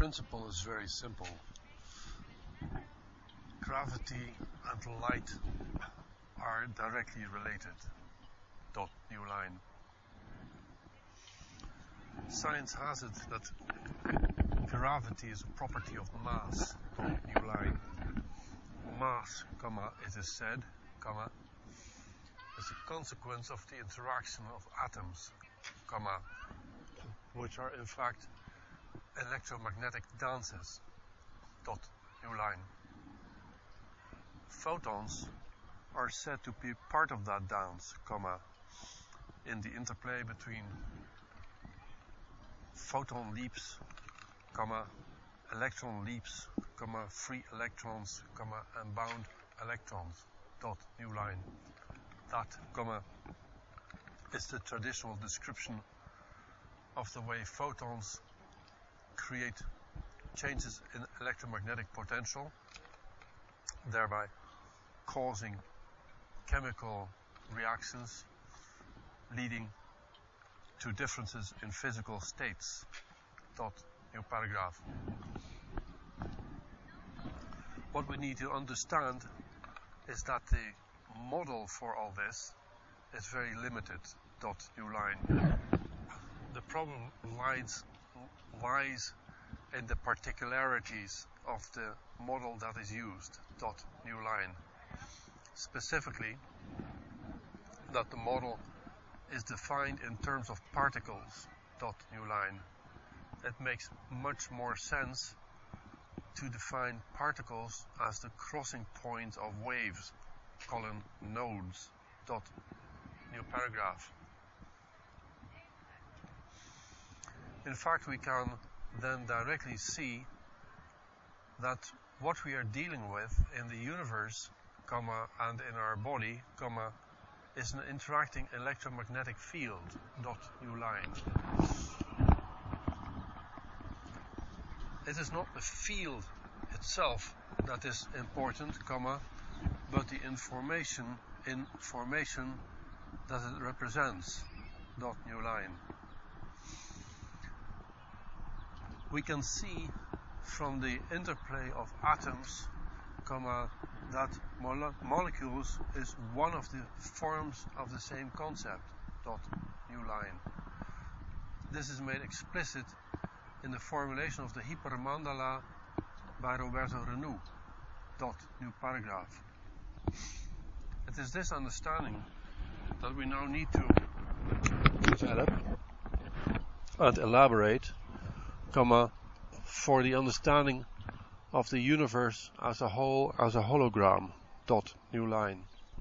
principle is very simple. Gravity and light are directly related. Dot, new line. Science has it that gravity is a property of mass. Dot, new line. Mass, comma, it is said, comma, is a consequence of the interaction of atoms, comma, which are in fact electromagnetic dances. Dot, new line. Photons are said to be part of that dance, comma, in the interplay between photon leaps, comma, electron leaps, comma, free electrons, comma, and bound electrons. Dot, new line. That, comma, is the traditional description of the way photons create changes in electromagnetic potential, thereby causing chemical reactions leading to differences in physical states. Dot, new paragraph. What we need to understand is that the model for all this is very limited. Dot, new line. The problem lies in the particularities of the model that is used. Dot, new line. Specifically, that the model is defined in terms of particles. Dot, new line. It makes much more sense to define particles as the crossing point of waves, colon nodes. Dot, new paragraph. In fact, we can then directly see that what we are dealing with in the universe, comma, and in our body, comma, is an interacting electromagnetic field. Dot, new line. It is not the field itself that is important, comma, but the information that it represents. Dot, new line. We can see from the interplay of atoms, comma, that molecules is one of the forms of the same concept. Dot, new line. This is made explicit in the formulation of the hypermandala by Roberto Renoux. Dot, new paragraph. It is this understanding that we now need to develop and elaborate, comma, for the understanding of the universe as a whole, as a hologram. Dot, new line.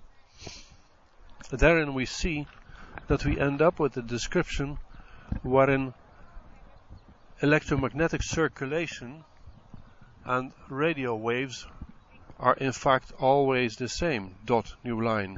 Therein we see that we end up with a description wherein electromagnetic circulation and radio waves are in fact always the same. Dot, new line.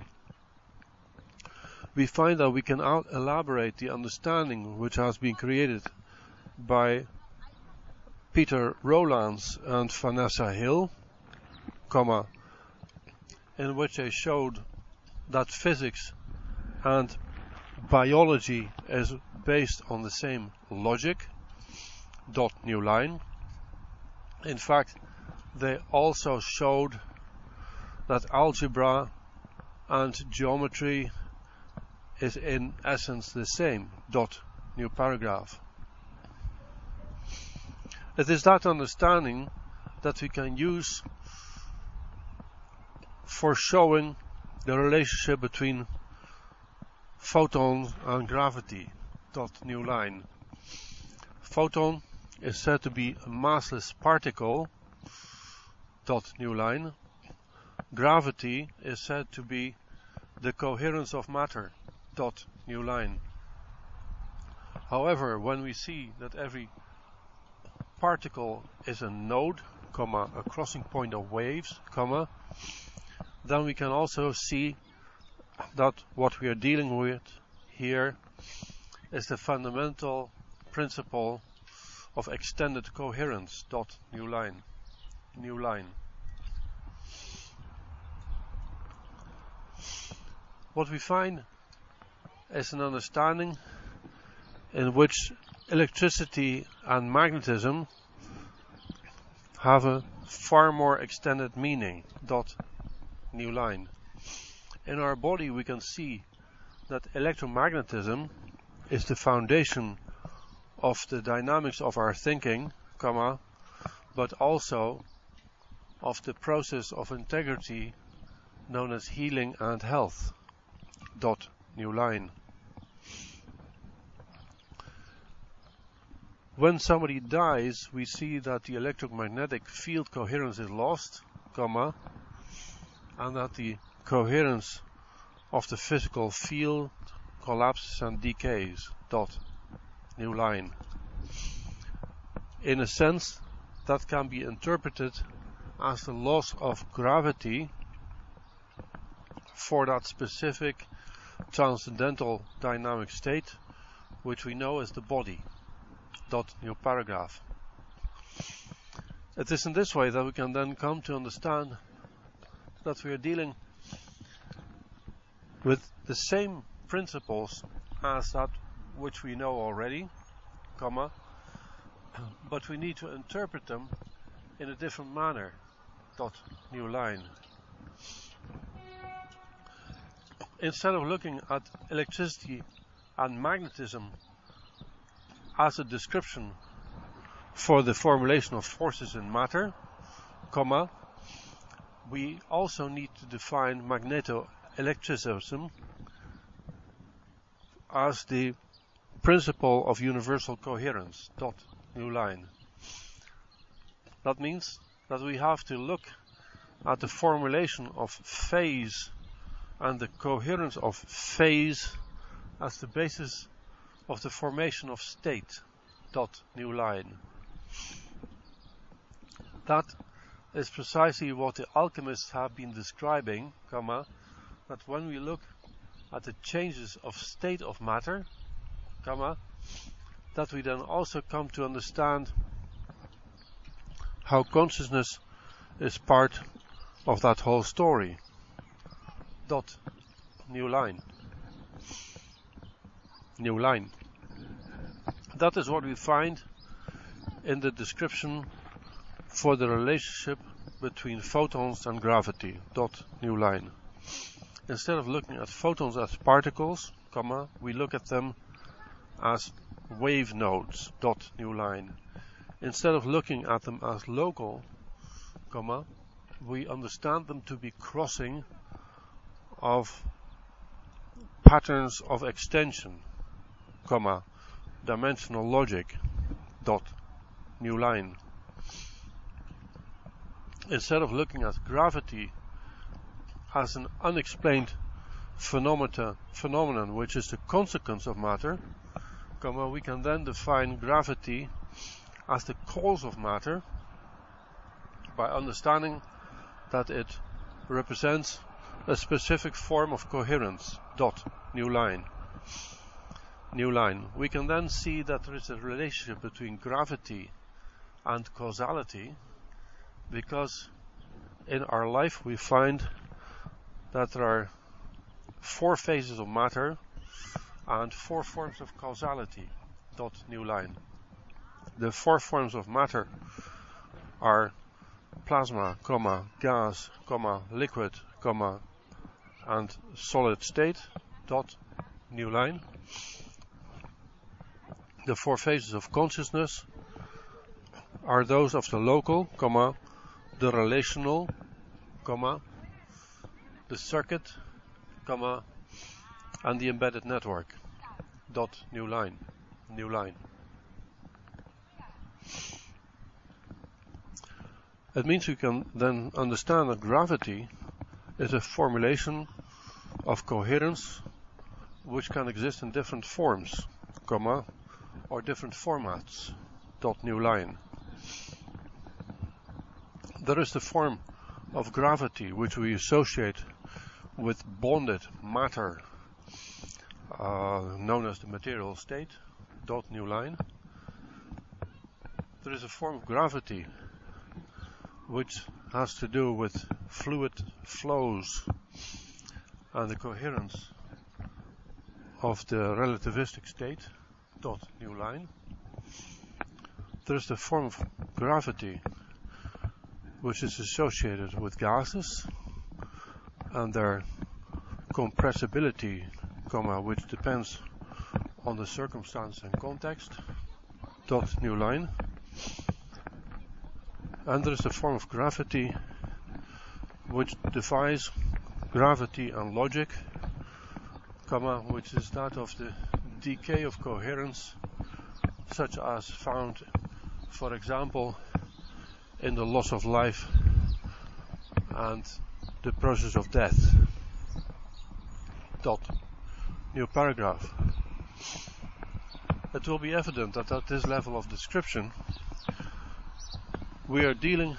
We find that we can elaborate the understanding which has been created by Peter Rowlands and Vanessa Hill, comma, in which they showed that physics and biology is based on the same logic. Dot, new line. In fact, they also showed that algebra and geometry is in essence the same. Dot, new paragraph. It is that understanding that we can use for showing the relationship between photons and gravity. Dot, new line. Photon is said to be a massless particle. Dot, new line. Gravity is said to be the coherence of matter. Dot, new line. However, when we see that every particle is a node, comma, a crossing point of waves, comma, then we can also see that what we are dealing with here is the fundamental principle of extended coherence. Dot, new line. New line. What we find is an understanding in which electricity and magnetism have a far more extended meaning. Dot, new line. In our body we can see that electromagnetism is the foundation of the dynamics of our thinking, comma, but also of the process of integrity known as healing and health. Dot, new line. When somebody dies, we see that the electromagnetic field coherence is lost, comma, and that the coherence of the physical field collapses and decays. Dot, new line. In a sense, that can be interpreted as the loss of gravity for that specific transcendental dynamic state, which we know as the body. Dot, new paragraph. It is in this way that we can then come to understand that we are dealing with the same principles as that which we know already, comma, but we need to interpret them in a different manner. Dot, new line. Instead of looking at electricity and magnetism as a description for the formulation of forces in matter, comma, we also need to define magnetoelectricism as the principle of universal coherence. Dot, new line. That means that we have to look at the formulation of phase and the coherence of phase as the basis of the formation of state. Dot, new line. That is precisely what the alchemists have been describing, comma, that when we look at the changes of state of matter, comma, that we then also come to understand how consciousness is part of that whole story. Dot, new line. New line. That is what we find in the description for the relationship between photons and gravity. Dot, new line. Instead of looking at photons as particles, comma, we look at them as wave nodes. Dot, new line. Instead of looking at them as local, comma, we understand them to be crossing of patterns of extension, comma, dimensional logic. Dot, new line. Instead of looking at gravity as an unexplained phenomenon which is the consequence of matter, comma, we can then define gravity as the cause of matter by understanding that it represents a specific form of coherence. Dot, new line. New line. We can then see that there is a relationship between gravity and causality, because in our life we find that there are 4 phases of matter and 4 forms of causality. Dot, new line. The 4 forms of matter are plasma, comma, gas, comma, liquid, comma, and solid state. Dot, new line. The 4 phases of consciousness are those of the local, comma, the relational, comma, the circuit, comma, and the embedded network. Dot, new line. New line. It means we can then understand that gravity is a formulation of coherence which can exist in different forms, comma, or different formats. Dot, new line. There is the form of gravity which we associate with bonded matter, known as the material state. Dot, new line. There is a form of gravity which has to do with fluid flows and the coherence of the relativistic state. Dot, new line. There is the form of gravity which is associated with gases and their compressibility, which depends on the circumstance and context, dot new line. And there is a form of gravity which defies gravity and logic, which is that of the decay of coherence, such as found, for example, in the loss of life and the process of death. Dot. New paragraph. It will be evident that at this level of description we are dealing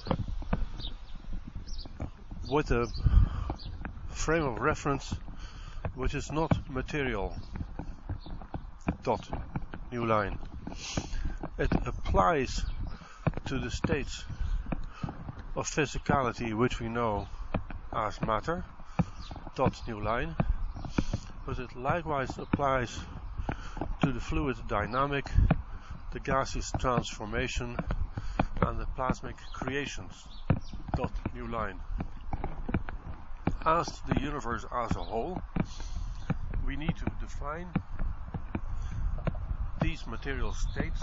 with a frame of reference which is not material. Dot. New line. It applies to the states of physicality which we know as matter. Dot. New line. But it likewise applies to the fluid dynamic, the gaseous transformation, and the plasmic creations. Dot. New line. As the universe as a whole, we need to define these material states,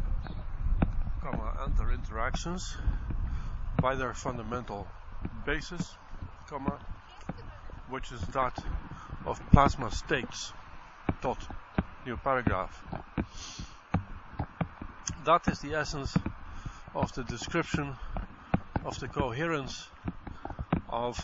and their interactions by their fundamental basis, which is that of plasma states. Dot. New paragraph. That is the essence of the description of the coherence of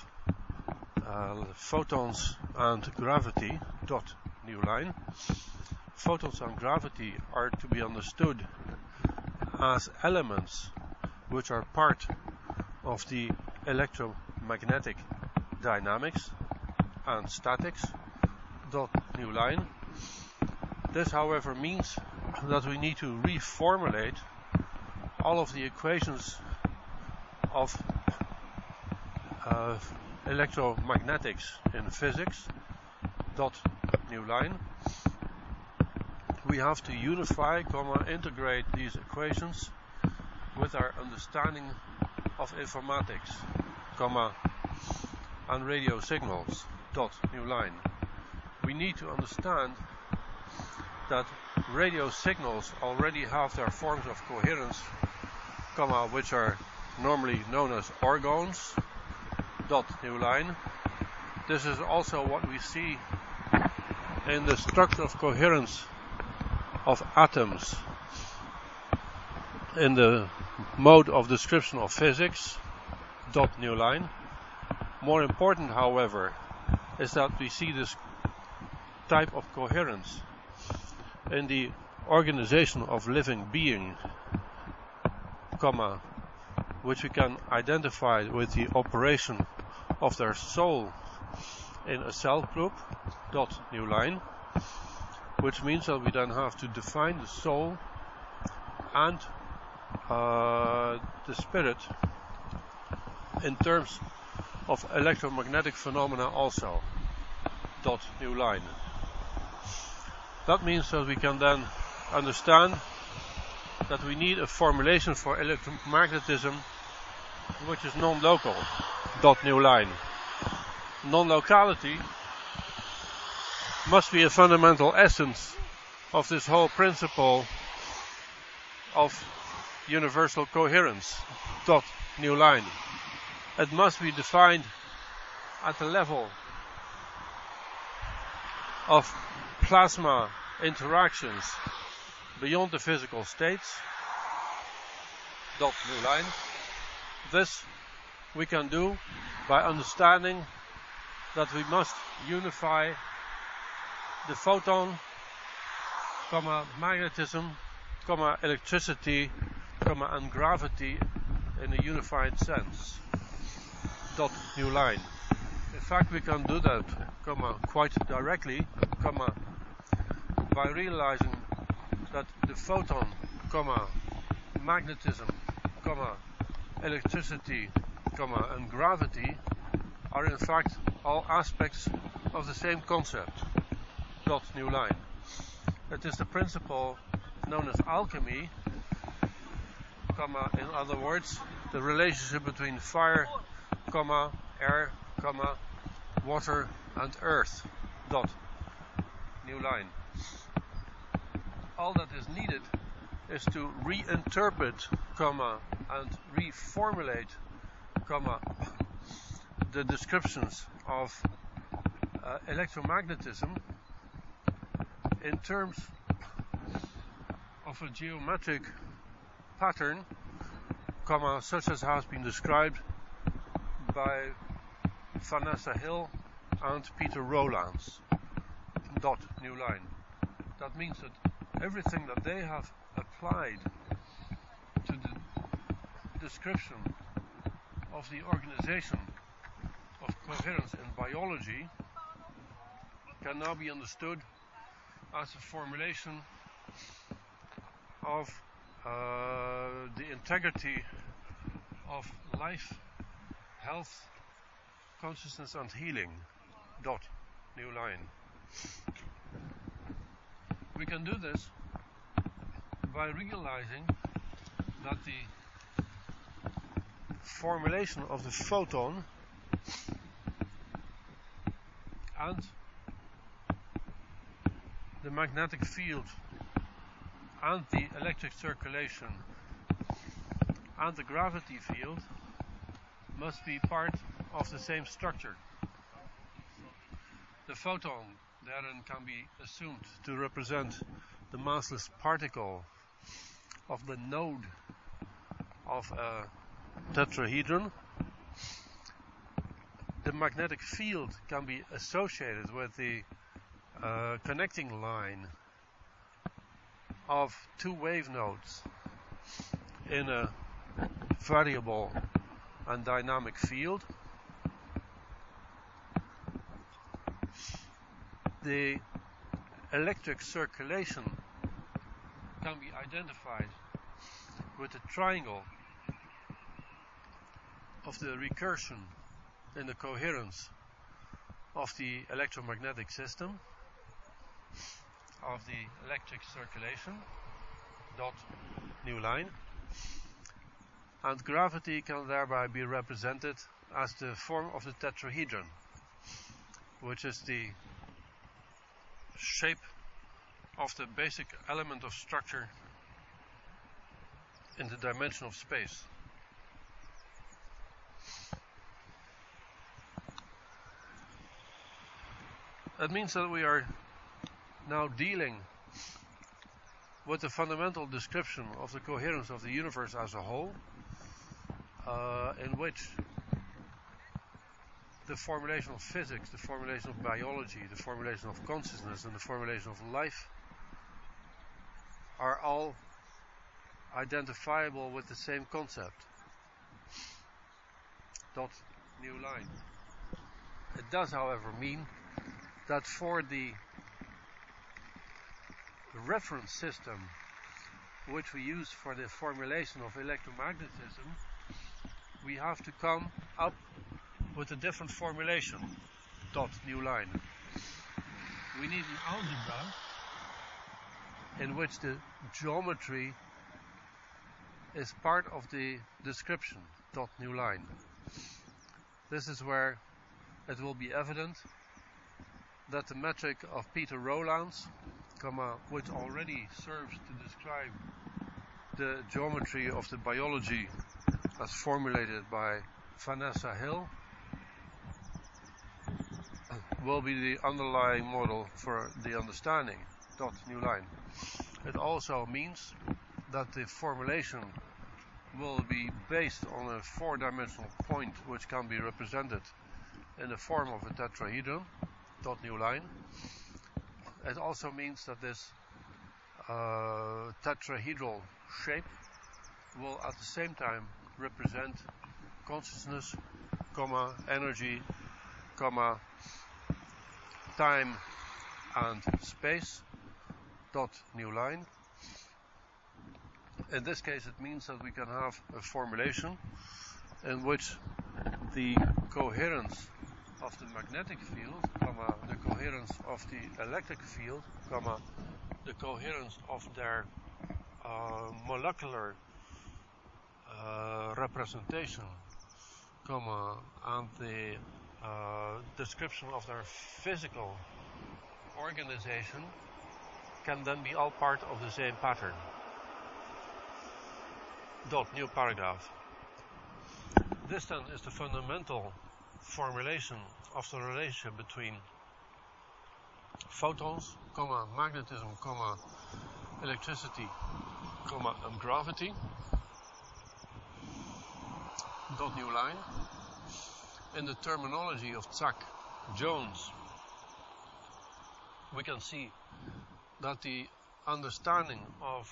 photons and gravity. Dot. New line. Photons and gravity are to be understood as elements which are part of the electromagnetic dynamics and statics. Dot. New line. This, however, means that we need to reformulate all of the equations of electromagnetics in physics. Dot. New line. We have to unify, integrate these equations with our understanding of informatics, and radio signals. Dot. New line. We need to understand that radio signals already have their forms of coherence, which are normally known as orgons. Dot. New line. This is also what we see in the structure of coherence of atoms in the mode of description of physics. Dot. New line. More important, however, is that we see this type of coherence in the organization of living being, which we can identify with the operation of their soul in a cell group. Dot. New line. Which means that we then have to define the soul and the spirit in terms of electromagnetic phenomena also. Dot. New line. That means that we can then understand that we need a formulation for electromagnetism which is non-local. Dot. New line. Non-locality must be a fundamental essence of this whole principle of universal coherence. Dot. New line. It must be defined at the level of plasma interactions beyond the physical states. Dot. New line. This we can do by understanding that we must unify the photon, magnetism, electricity, and gravity in a unified sense. Dot. New line. In fact, we can do that, quite directly, by realizing that the photon, magnetism, electricity, and gravity are in fact all aspects of the same concept. Dot. New line. It is the principle known as alchemy, comma, in other words, the relationship between fire, comma, air, comma, water and earth, dot, new line. All that is needed is to reinterpret, comma, and reformulate, comma, the descriptions of electromagnetism in terms of a geometric pattern, comma, such as has been described by Vanessa Hill and Peter Rowlands, dot, new line. That means that everything that they have applied to the description of the organization of coherence in biology can now be understood as a formulation of the integrity of life, health, consciousness and healing, dot, new line. We can do this by realizing that the formulation of the photon and the magnetic field and the electric circulation and the gravity field must be part of the same structure. The photon therein can be assumed to represent the massless particle of the node of a tetrahedron. The magnetic field can be associated with the connecting line of two wave nodes in a variable and dynamic field. The electric circulation can be identified with the triangle of the recursion in the coherence of the electromagnetic system of the electric circulation, dot, new line, and gravity can thereby be represented as the form of the tetrahedron, which is the shape of the basic element of structure in the dimension of space. That means that we are now dealing with the fundamental description of the coherence of the universe as a whole, in which the formulation of physics, the formulation of biology, the formulation of consciousness and the formulation of life are all identifiable with the same concept. Dot, new line. It does, however, mean that for the reference system which we use for the formulation of electromagnetism, we have to come up with a different formulation. Dot, new line. We need an algebra in which the geometry is part of the description. Dot, new line. This is where it will be evident that the metric of Peter Rowlands, which already serves to describe the geometry of the biology as formulated by Vanessa Hill, will be the underlying model for the understanding. Dot, new line. It also means that the formulation will be based on a four-dimensional point which can be represented in the form of a tetrahedron. Dot, new line. It also means that this tetrahedral shape will at the same time represent consciousness, energy, time and space. Dot, new line. In this case it means that we can have a formulation in which the coherence of the magnetic field, the coherence of the electric field, the coherence of their molecular representation, and the description of their physical organization can then be all part of the same pattern. New paragraph. This then is the fundamental formulation of the relationship between photons, magnetism, electricity, and gravity. New line. In the terminology of Zach-Jones, we can see that the understanding of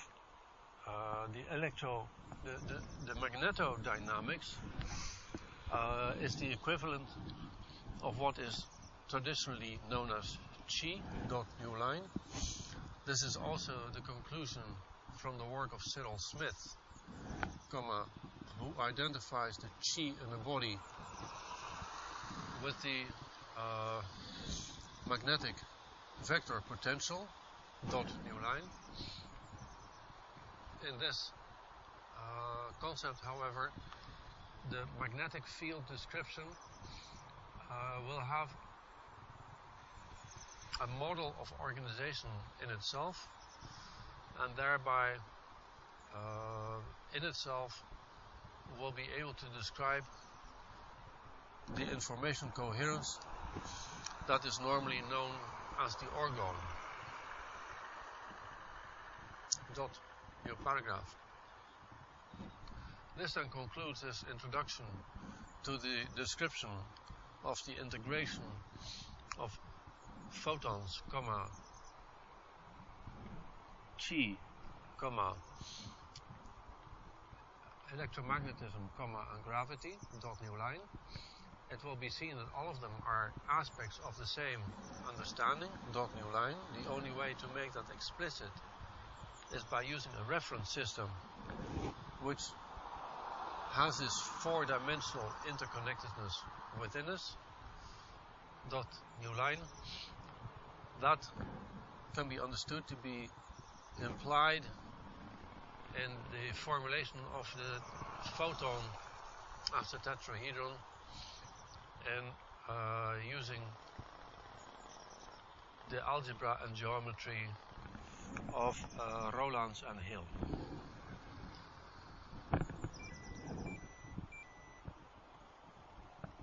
the magnetodynamics is the equivalent of what is traditionally known as chi. New line. This is also the conclusion from the work of Cyril Smith, who identifies the chi in the body with the magnetic vector potential. New line. In this concept, however, the magnetic field description will have a model of organization in itself, and thereby in itself will be able to describe the information coherence that is normally known as the orgone. New paragraph. This then concludes this introduction to the description of the integration of photons, chi, electromagnetism, and gravity. New line. It will be seen that all of them are aspects of the same understanding. New line. The only way to make that explicit is by using a reference system which has this four-dimensional interconnectedness within us. New line. That can be understood to be implied in the formulation of the photon as a tetrahedron and using the algebra and geometry of Rolands and Hill.